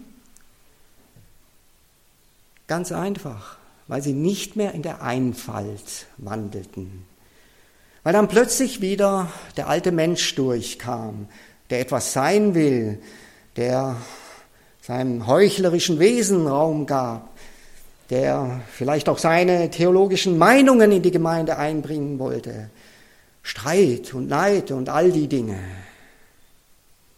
Ganz einfach, weil sie nicht mehr in der Einfalt wandelten. Weil dann plötzlich wieder der alte Mensch durchkam, der etwas sein will, der seinem heuchlerischen Wesen Raum gab, der vielleicht auch seine theologischen Meinungen in die Gemeinde einbringen wollte. Streit und Neid und all die Dinge.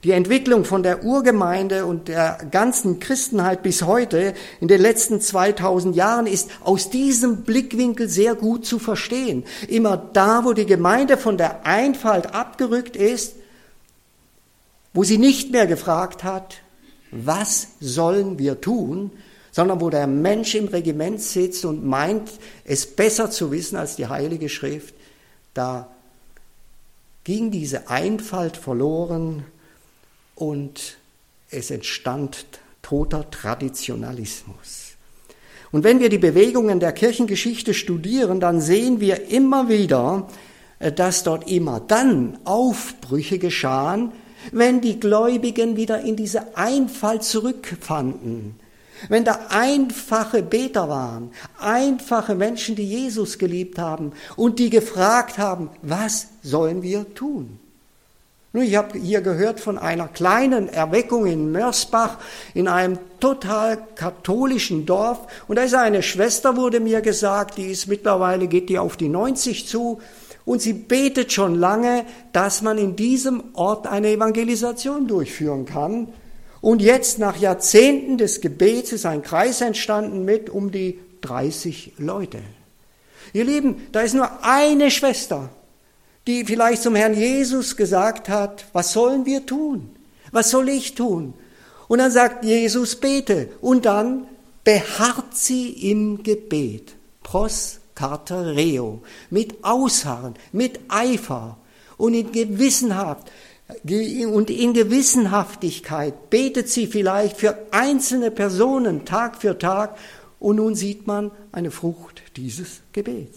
Die Entwicklung von der Urgemeinde und der ganzen Christenheit bis heute in den letzten zweitausend Jahren ist aus diesem Blickwinkel sehr gut zu verstehen. Immer da, wo die Gemeinde von der Einfalt abgerückt ist, wo sie nicht mehr gefragt hat, was sollen wir tun, sondern wo der Mensch im Regiment sitzt und meint, es besser zu wissen als die Heilige Schrift, da ging diese Einfalt verloren und es entstand toter Traditionalismus. Und wenn wir die Bewegungen der Kirchengeschichte studieren, dann sehen wir immer wieder, dass dort immer dann Aufbrüche geschahen, wenn die Gläubigen wieder in diese Einfalt zurückfanden. Wenn da einfache Beter waren, einfache Menschen, die Jesus geliebt haben und die gefragt haben, was sollen wir tun? Nun, ich habe hier gehört von einer kleinen Erweckung in Mörsbach, in einem total katholischen Dorf. Und da ist eine Schwester, wurde mir gesagt, die ist mittlerweile, geht die auf die neunzig zu. Und sie betet schon lange, dass man in diesem Ort eine Evangelisation durchführen kann. Und jetzt, nach Jahrzehnten des Gebets, ist ein Kreis entstanden mit um die dreißig Leute. Ihr Lieben, da ist nur eine Schwester, die vielleicht zum Herrn Jesus gesagt hat, was sollen wir tun? Was soll ich tun? Und dann sagt Jesus, bete. Und dann beharrt sie im Gebet. Pros Cartereo. Mit Ausharren, mit Eifer und in Gewissenhaft. Und in Gewissenhaftigkeit betet sie vielleicht für einzelne Personen Tag für Tag. Und nun sieht man eine Frucht dieses Gebets.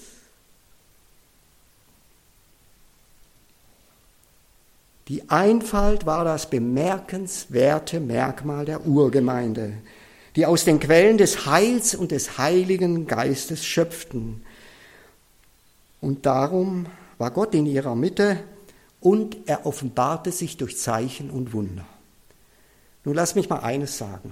Die Einfalt war das bemerkenswerte Merkmal der Urgemeinde, die aus den Quellen des Heils und des Heiligen Geistes schöpften. Und darum war Gott in ihrer Mitte und er offenbarte sich durch Zeichen und Wunder. Nun lass mich mal eines sagen.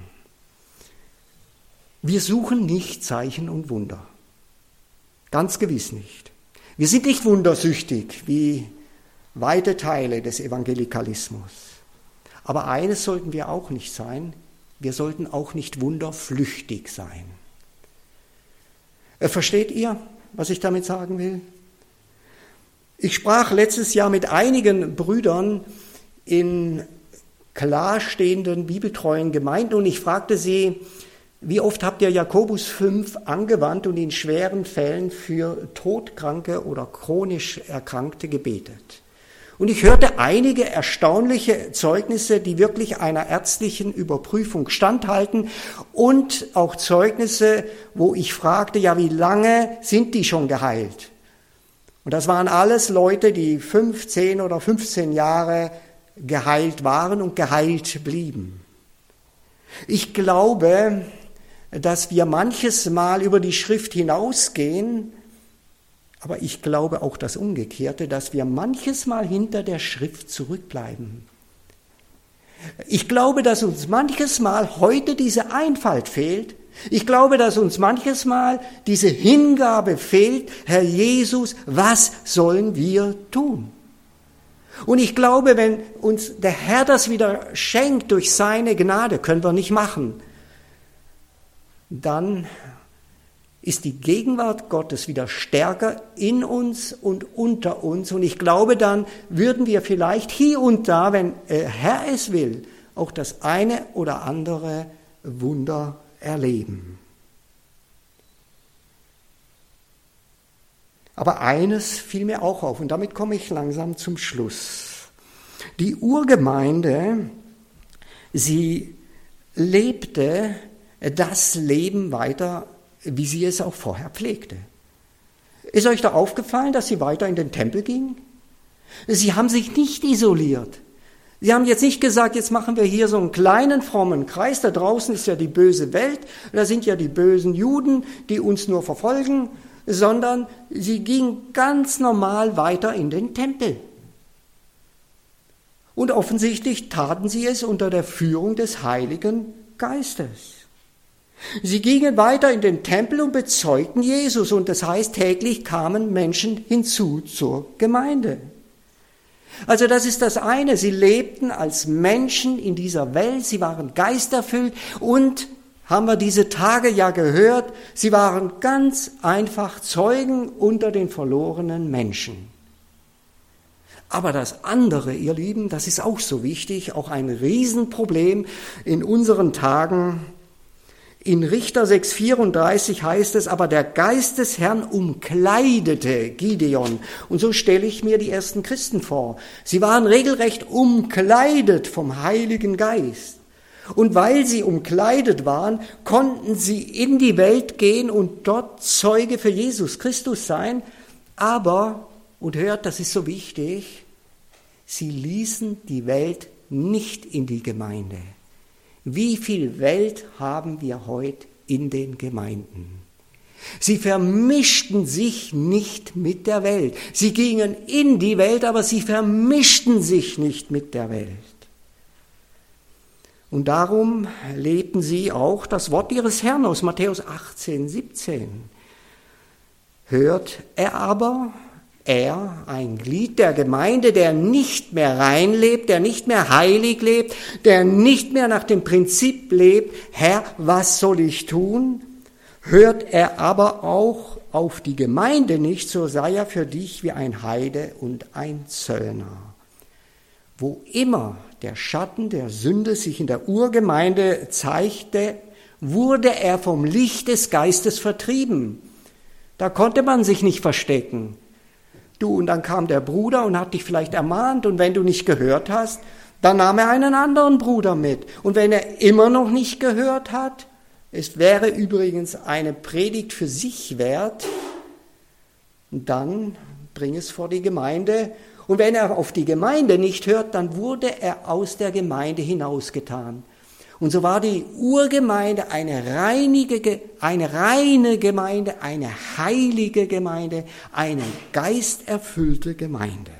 Wir suchen nicht Zeichen und Wunder. Ganz gewiss nicht. Wir sind nicht wundersüchtig wie weite Teile des Evangelikalismus. Aber eines sollten wir auch nicht sein, wir sollten auch nicht wunderflüchtig sein. Versteht ihr, was ich damit sagen will? Ich sprach letztes Jahr mit einigen Brüdern in klarstehenden, bibeltreuen Gemeinden und ich fragte sie, wie oft habt ihr Jakobus fünf angewandt und in schweren Fällen für Todkranke oder chronisch Erkrankte gebetet? Und ich hörte einige erstaunliche Zeugnisse, die wirklich einer ärztlichen Überprüfung standhalten und auch Zeugnisse, wo ich fragte, ja, wie lange sind die schon geheilt? Und das waren alles Leute, die fünf, zehn oder fünfzehn Jahre geheilt waren und geheilt blieben. Ich glaube, dass wir manches Mal über die Schrift hinausgehen, aber ich glaube auch das Umgekehrte, dass wir manches Mal hinter der Schrift zurückbleiben. Ich glaube, dass uns manches Mal heute diese Einfalt fehlt. Ich glaube, dass uns manches Mal diese Hingabe fehlt. Herr Jesus, was sollen wir tun? Und ich glaube, wenn uns der Herr das wieder schenkt durch seine Gnade, können wir nicht machen, dann ist die Gegenwart Gottes wieder stärker in uns und unter uns. Und ich glaube, dann würden wir vielleicht hier und da, wenn äh, Herr es will, auch das eine oder andere Wunder erleben. Aber eines fiel mir auch auf, und damit komme ich langsam zum Schluss. Die Urgemeinde, sie lebte das Leben weiter, wie sie es auch vorher pflegte. Ist euch da aufgefallen, dass sie weiter in den Tempel gingen? Sie haben sich nicht isoliert. Sie haben jetzt nicht gesagt, jetzt machen wir hier so einen kleinen frommen Kreis, da draußen ist ja die böse Welt, da sind ja die bösen Juden, die uns nur verfolgen, sondern sie gingen ganz normal weiter in den Tempel. Und offensichtlich taten sie es unter der Führung des Heiligen Geistes. Sie gingen weiter in den Tempel und bezeugten Jesus, und das heißt, täglich kamen Menschen hinzu zur Gemeinde. Also das ist das eine, sie lebten als Menschen in dieser Welt, sie waren geisterfüllt und, haben wir diese Tage ja gehört, sie waren ganz einfach Zeugen unter den verlorenen Menschen. Aber das andere, ihr Lieben, das ist auch so wichtig, auch ein Riesenproblem in unseren Tagen. In Richter sechs vierunddreißig heißt es, aber der Geist des Herrn umkleidete Gideon. Und so stelle ich mir die ersten Christen vor. Sie waren regelrecht umkleidet vom Heiligen Geist. Und weil sie umkleidet waren, konnten sie in die Welt gehen und dort Zeuge für Jesus Christus sein. Aber, und hört, das ist so wichtig, sie ließen die Welt nicht in die Gemeinde. Wie viel Welt haben wir heute in den Gemeinden? Sie vermischten sich nicht mit der Welt. Sie gingen in die Welt, aber sie vermischten sich nicht mit der Welt. Und darum lebten sie auch das Wort ihres Herrn aus Matthäus achtzehn, siebzehn. Hört er aber, er, ein Glied der Gemeinde, der nicht mehr rein lebt, der nicht mehr heilig lebt, der nicht mehr nach dem Prinzip lebt, Herr, was soll ich tun? Hört er aber auch auf die Gemeinde nicht, so sei er für dich wie ein Heide und ein Zöllner. Wo immer der Schatten der Sünde sich in der Urgemeinde zeigte, wurde er vom Licht des Geistes vertrieben. Da konnte man sich nicht verstecken. Du, und dann kam der Bruder und hat dich vielleicht ermahnt, und wenn du nicht gehört hast, dann nahm er einen anderen Bruder mit. Und wenn er immer noch nicht gehört hat, es wäre übrigens eine Predigt für sich wert, dann bring es vor die Gemeinde. Und wenn er auf die Gemeinde nicht hört, dann wurde er aus der Gemeinde hinausgetan. Und so war die Urgemeinde eine reinige, eine reine Gemeinde, eine heilige Gemeinde, eine geisterfüllte Gemeinde.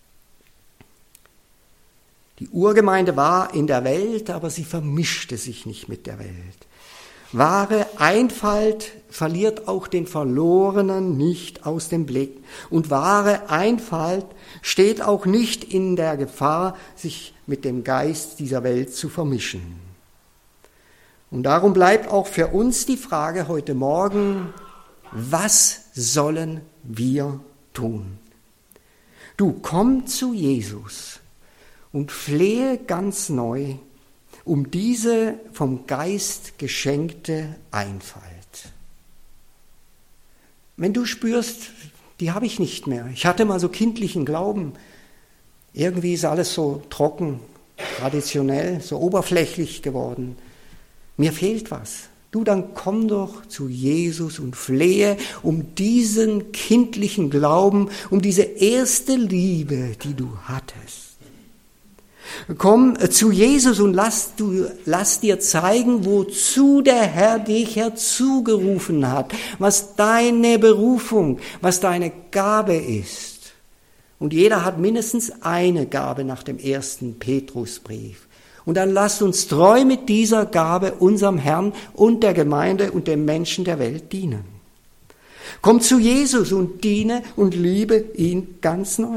Die Urgemeinde war in der Welt, aber sie vermischte sich nicht mit der Welt. Wahre Einfalt verliert auch den Verlorenen nicht aus dem Blick. Und wahre Einfalt steht auch nicht in der Gefahr, sich mit dem Geist dieser Welt zu vermischen. Und darum bleibt auch für uns die Frage heute Morgen, was sollen wir tun? Du, komm zu Jesus und flehe ganz neu um diese vom Geist geschenkte Einfalt. Wenn du spürst, die habe ich nicht mehr. Ich hatte mal so kindlichen Glauben. Irgendwie ist alles so trocken, traditionell, so oberflächlich geworden. Mir fehlt was. Du, dann komm doch zu Jesus und flehe um diesen kindlichen Glauben, um diese erste Liebe, die du hattest. Komm zu Jesus und lass, du, lass dir zeigen, wozu der Herr dich herzugerufen hat, was deine Berufung, was deine Gabe ist. Und jeder hat mindestens eine Gabe nach dem ersten Petrusbrief. Und dann lasst uns treu mit dieser Gabe unserem Herrn und der Gemeinde und den Menschen der Welt dienen. Komm zu Jesus und diene und liebe ihn ganz neu.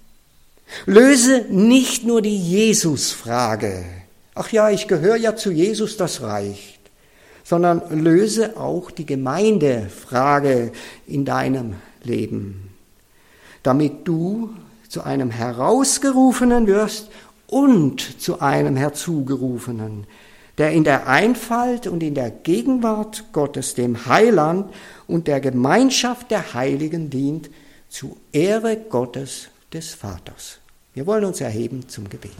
Löse nicht nur die Jesus-Frage, ach ja, ich gehöre ja zu Jesus, das reicht, sondern löse auch die Gemeindefrage in deinem Leben, damit du zu einem Herausgerufenen wirst und zu einem Herzugerufenen, der in der Einfalt und in der Gegenwart Gottes, dem Heiland und der Gemeinschaft der Heiligen dient, zu Ehre Gottes des Vaters. Wir wollen uns erheben zum Gebet.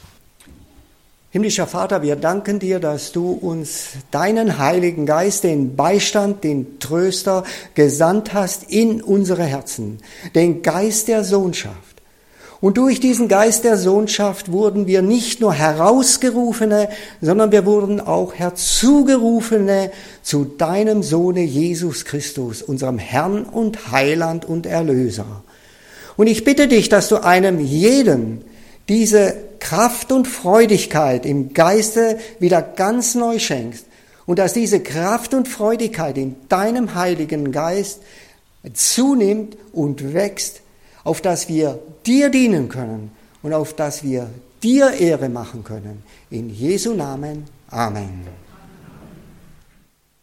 Himmlischer Vater, wir danken dir, dass du uns deinen Heiligen Geist, den Beistand, den Tröster gesandt hast in unsere Herzen, den Geist der Sohnschaft. Und durch diesen Geist der Sohnschaft wurden wir nicht nur Herausgerufene, sondern wir wurden auch Herzugerufene zu deinem Sohne Jesus Christus, unserem Herrn und Heiland und Erlöser. Und ich bitte dich, dass du einem jeden diese Kraft und Freudigkeit im Geiste wieder ganz neu schenkst und dass diese Kraft und Freudigkeit in deinem Heiligen Geist zunimmt und wächst, auf dass wir dir dienen können und auf das wir dir Ehre machen können. In Jesu Namen. Amen.